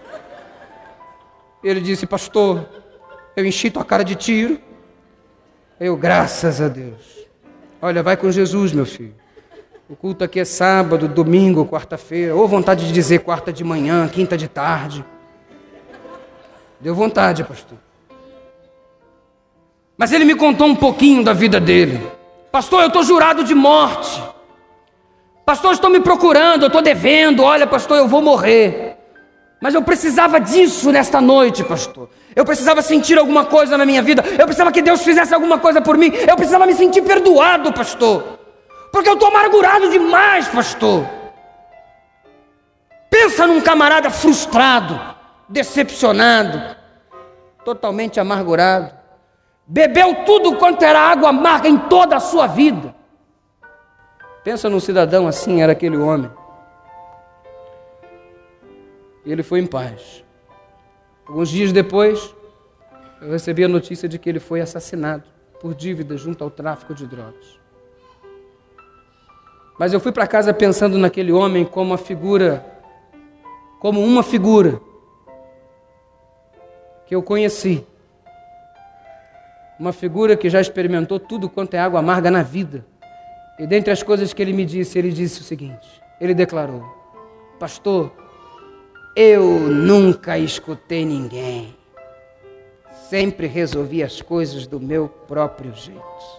Ele disse, pastor, eu enchi tua cara de tiro. Eu, graças a Deus. Olha, vai com Jesus, meu filho. O culto aqui é sábado, domingo, quarta-feira, ou vontade de dizer quarta de manhã, quinta de tarde. Deu vontade, pastor. Mas ele me contou um pouquinho da vida dele. Pastor, eu estou jurado de morte. Pastor, estou me procurando, eu estou devendo. Olha, pastor, eu vou morrer. Mas eu precisava disso nesta noite, pastor. Eu precisava sentir alguma coisa na minha vida. Eu precisava que Deus fizesse alguma coisa por mim. Eu precisava me sentir perdoado, pastor. Porque eu estou amargurado demais, pastor. Pensa num camarada frustrado, decepcionado, totalmente amargurado. Bebeu tudo quanto era água amarga em toda a sua vida. Pensa num cidadão assim, era aquele homem. E ele foi em paz. Alguns dias depois, eu recebi a notícia de que ele foi assassinado por dívida junto ao tráfico de drogas. Mas eu fui para casa pensando naquele homem como uma figura, como uma figura que eu conheci. Uma figura que já experimentou tudo quanto é água amarga na vida. E dentre as coisas que ele me disse, ele disse o seguinte, ele declarou, pastor, eu nunca escutei ninguém. Sempre resolvi as coisas do meu próprio jeito.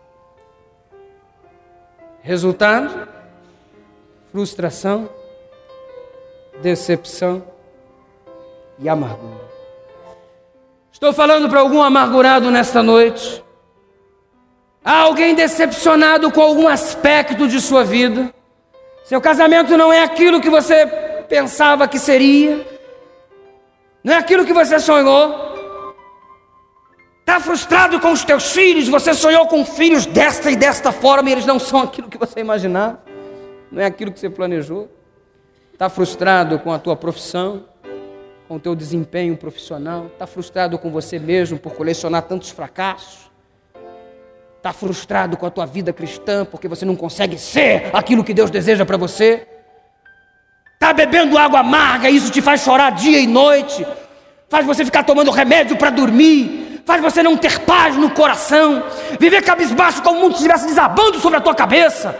Resultado? Frustração, decepção e amargura. Estou falando para algum amargurado nesta noite. Há alguém decepcionado com algum aspecto de sua vida. Seu casamento não é aquilo que você pensava que seria. Não é aquilo que você sonhou. Está frustrado com os teus filhos, você sonhou com filhos desta e desta forma e eles não são aquilo que você imaginava, não é aquilo que você planejou. Está frustrado com a tua profissão, com o teu desempenho profissional, está frustrado com você mesmo por colecionar tantos fracassos, está frustrado com a tua vida cristã porque você não consegue ser aquilo que Deus deseja para você, está bebendo água amarga, isso te faz chorar dia e noite, faz você ficar tomando remédio para dormir, faz você não ter paz no coração, viver cabisbaixo como o mundo estivesse desabando sobre a tua cabeça.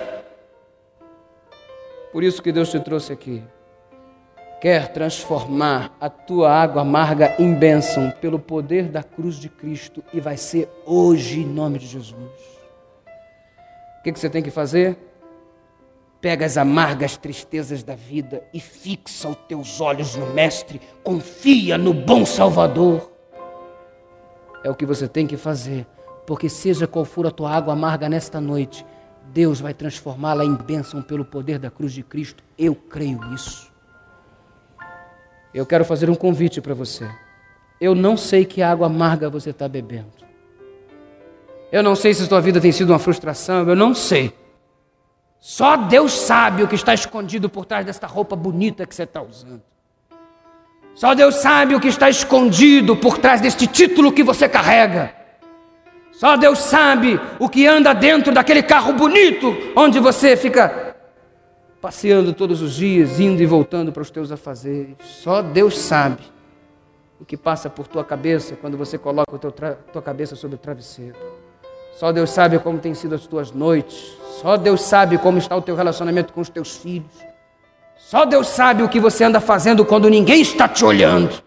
Por isso que Deus te trouxe aqui. Quer transformar a tua água amarga em bênção pelo poder da cruz de Cristo e vai ser hoje em nome de Jesus. O que, que você tem que fazer? Pega as amargas tristezas da vida e fixa os teus olhos no Mestre, confia no bom Salvador. É o que você tem que fazer, porque seja qual for a tua água amarga nesta noite, Deus vai transformá-la em bênção pelo poder da cruz de Cristo. Eu creio nisso. Eu quero fazer um convite para você. Eu não sei que água amarga você está bebendo. Eu não sei se a tua vida tem sido uma frustração, eu não sei. Só Deus sabe o que está escondido por trás desta roupa bonita que você está usando. Só Deus sabe o que está escondido por trás deste título que você carrega. Só Deus sabe o que anda dentro daquele carro bonito, onde você fica passeando todos os dias, indo e voltando para os teus afazeres. Só Deus sabe o que passa por tua cabeça quando você coloca a tua, tra- tua cabeça sobre o travesseiro. Só Deus sabe como têm sido as tuas noites. Só Deus sabe como está o teu relacionamento com os teus filhos. Só Deus sabe o que você anda fazendo quando ninguém está te olhando.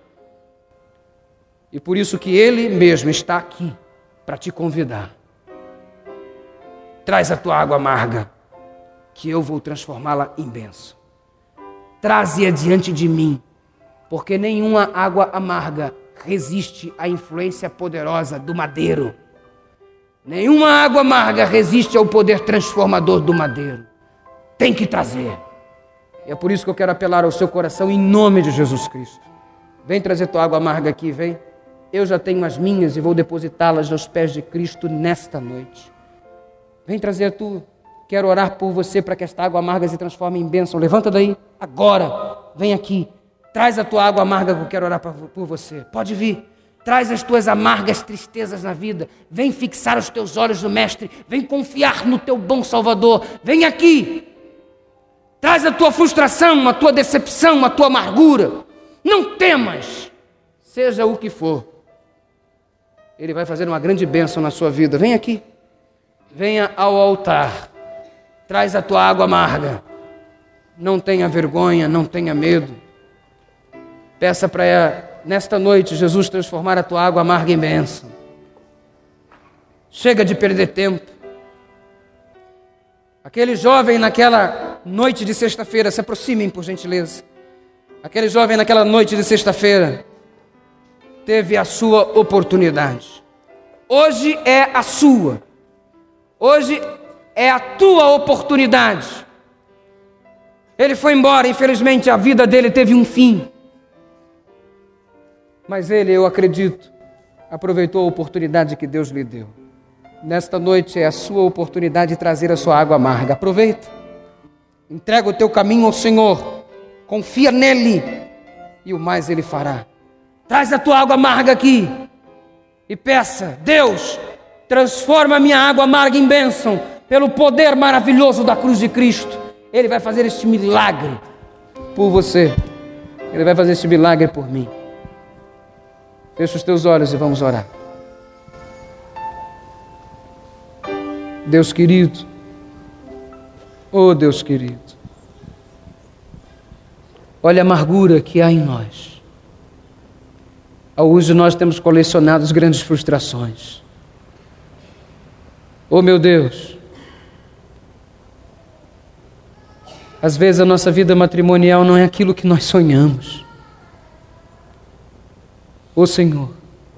E por isso que Ele mesmo está aqui para te convidar. Traz a tua água amarga, que eu vou transformá-la em bênção. Traze-a diante de mim, porque nenhuma água amarga resiste à influência poderosa do madeiro. Nenhuma água amarga resiste ao poder transformador do madeiro. Tem que trazer. E é por isso que eu quero apelar ao seu coração em nome de Jesus Cristo. Vem trazer tua água amarga aqui, vem. Eu já tenho as minhas e vou depositá-las aos pés de Cristo nesta noite. Vem trazer a tua. Quero orar por você para que esta água amarga se transforme em bênção. Levanta daí, agora. Vem aqui. Traz a tua água amarga que eu quero orar por você. Pode vir. Traz as tuas amargas tristezas na vida. Vem fixar os teus olhos no Mestre. Vem confiar no teu bom Salvador. Vem aqui. Traz a tua frustração, a tua decepção, a tua amargura. Não temas. Seja o que for. Ele vai fazer uma grande bênção na sua vida. Vem aqui. Venha ao altar. Traz a tua água amarga. Não tenha vergonha, não tenha medo. Peça para nesta noite Jesus transformar a tua água amarga em bênção. Chega de perder tempo. Aquele jovem naquela noite de sexta-feira, se aproximem por gentileza. Aquele jovem naquela noite de sexta-feira teve a sua oportunidade. Hoje é a sua. Hoje é a tua oportunidade. Ele foi embora, infelizmente a vida dele teve um fim. Mas ele, eu acredito, aproveitou a oportunidade que Deus lhe deu. Nesta noite é a sua oportunidade de trazer a sua água amarga. Aproveita. Entrega o teu caminho ao Senhor. Confia nele. E o mais ele fará. Traz a tua água amarga aqui. E peça, Deus, transforma a minha água amarga em bênção. Pelo poder maravilhoso da cruz de Cristo. Ele vai fazer este milagre por você. Ele vai fazer este milagre por mim. Fecha os teus olhos e vamos orar. Deus querido, oh Deus querido, olha a amargura que há em nós. Alguns de nós temos colecionado as grandes frustrações. Oh meu Deus, às vezes a nossa vida matrimonial não é aquilo que nós sonhamos. Ô Senhor,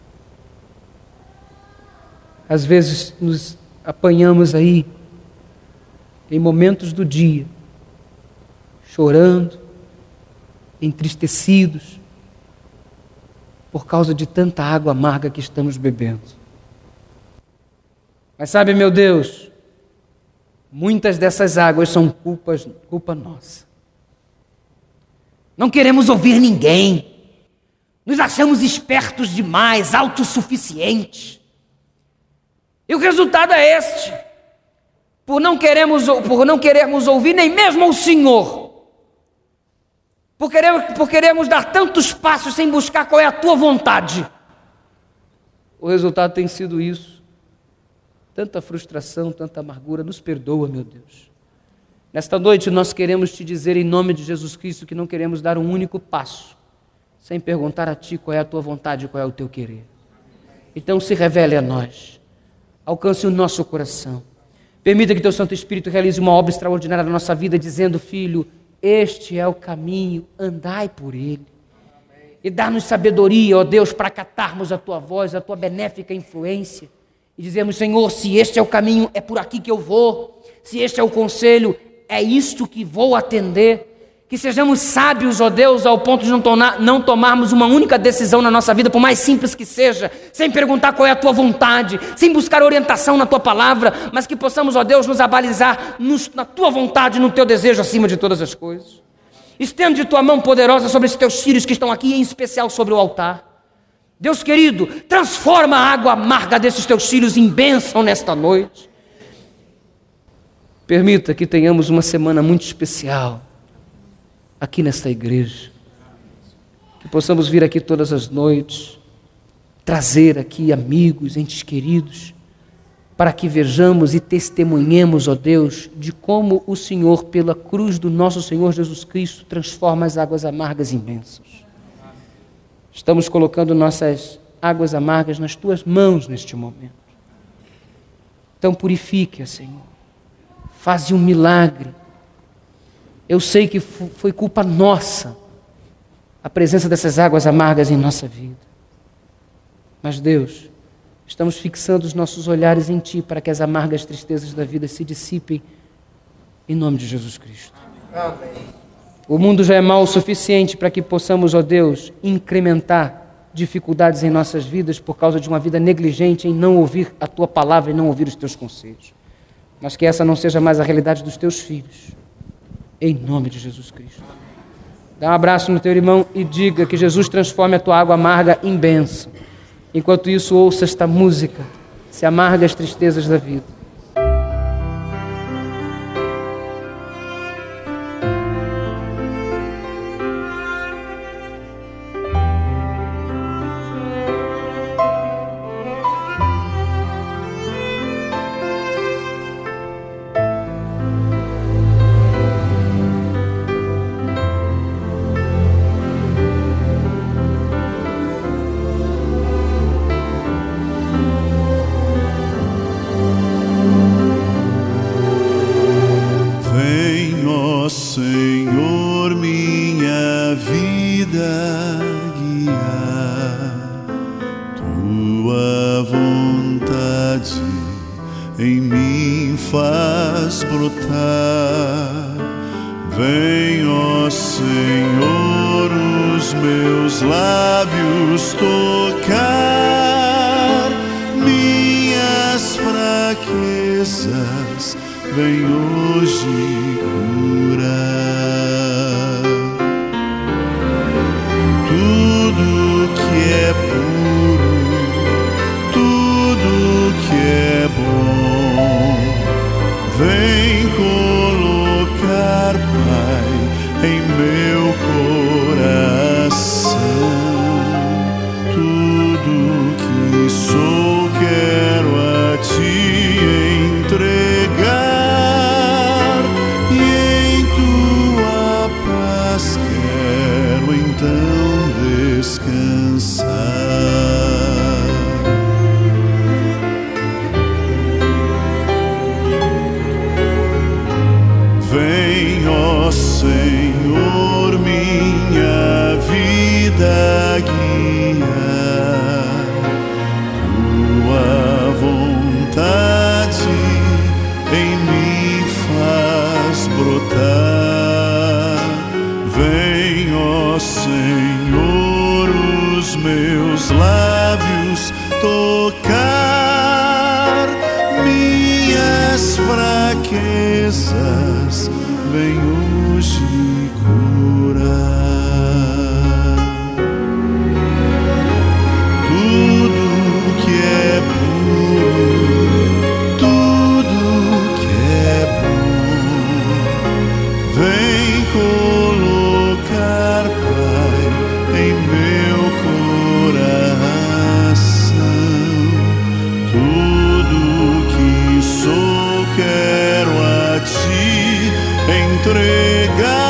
às vezes nos apanhamos aí, em momentos do dia, chorando, entristecidos, por causa de tanta água amarga que estamos bebendo. Mas sabe, meu Deus, muitas dessas águas são culpas, culpa nossa. Não queremos ouvir ninguém. Nos achamos espertos demais, autossuficientes. E o resultado é este. Por não queremos, por não querermos ouvir nem mesmo o Senhor. Por queremos, por queremos dar tantos passos sem buscar qual é a tua vontade. O resultado tem sido isso. Tanta frustração, tanta amargura. Nos perdoa, meu Deus. Nesta noite nós queremos te dizer em nome de Jesus Cristo que não queremos dar um único passo sem perguntar a ti qual é a tua vontade, qual é o teu querer. Então se revele a nós. Alcance o nosso coração. Permita que teu Santo Espírito realize uma obra extraordinária na nossa vida, dizendo, filho, este é o caminho, andai por ele. E dá-nos sabedoria, ó Deus, para acatarmos a tua voz, a tua benéfica influência. E dizemos, Senhor, se este é o caminho, é por aqui que eu vou. Se este é o conselho, é isto que vou atender. Que sejamos sábios, ó Deus, ao ponto de não, tornar, não tomarmos uma única decisão na nossa vida, por mais simples que seja, sem perguntar qual é a tua vontade, sem buscar orientação na tua palavra, mas que possamos, ó Deus, nos abalizar nos, na tua vontade, no teu desejo acima de todas as coisas. Estende tua mão poderosa sobre esses teus filhos que estão aqui, em especial sobre o altar. Deus querido, transforma a água amarga desses teus filhos em bênção nesta noite. Permita que tenhamos uma semana muito especial aqui nesta igreja, que possamos vir aqui todas as noites, trazer aqui amigos, entes queridos, para que vejamos e testemunhemos, ó Deus, de como o Senhor, pela cruz do nosso Senhor Jesus Cristo, transforma as águas amargas em bênçãos. Estamos colocando nossas águas amargas nas tuas mãos neste momento. Então purifique-a, Senhor. Faze um milagre. Eu sei que foi culpa nossa a presença dessas águas amargas em nossa vida. Mas Deus, Estamos fixando os nossos olhares em Ti para que as amargas tristezas da vida se dissipem em nome de Jesus Cristo. Amém. O mundo já é mau o suficiente para que possamos, ó Deus, incrementar dificuldades em nossas vidas por causa de uma vida negligente em não ouvir a Tua palavra e não ouvir os Teus conselhos. Mas que essa não seja mais a realidade dos Teus filhos. Em nome de Jesus Cristo. Dá um abraço no teu irmão e diga que Jesus transforme a tua água amarga em bênção. Enquanto isso, ouça esta música, se amarga as tristezas da vida. Senhor, minha vida guiar, Tua vontade em mim faz brotar. Vem, ó Senhor, os meus lábios tocar, minhas fraquezas vem hoje curar. Tudo que é puro, tudo que é bom, vem colocar, Pai, em meu coração. Tudo que sou quero a Ti entregar. Descansar. Vem, ó Senhor, minha vida guiar, Tua vontade em mim faz brotar. Vem, ó Senhor, os meus lábios tocar, minhas fraquezas vem hoje curar. Tudo que é puro, tudo que é bom, vem colocar, Pai, em meu coração. Tudo que sou quero a Ti entregar.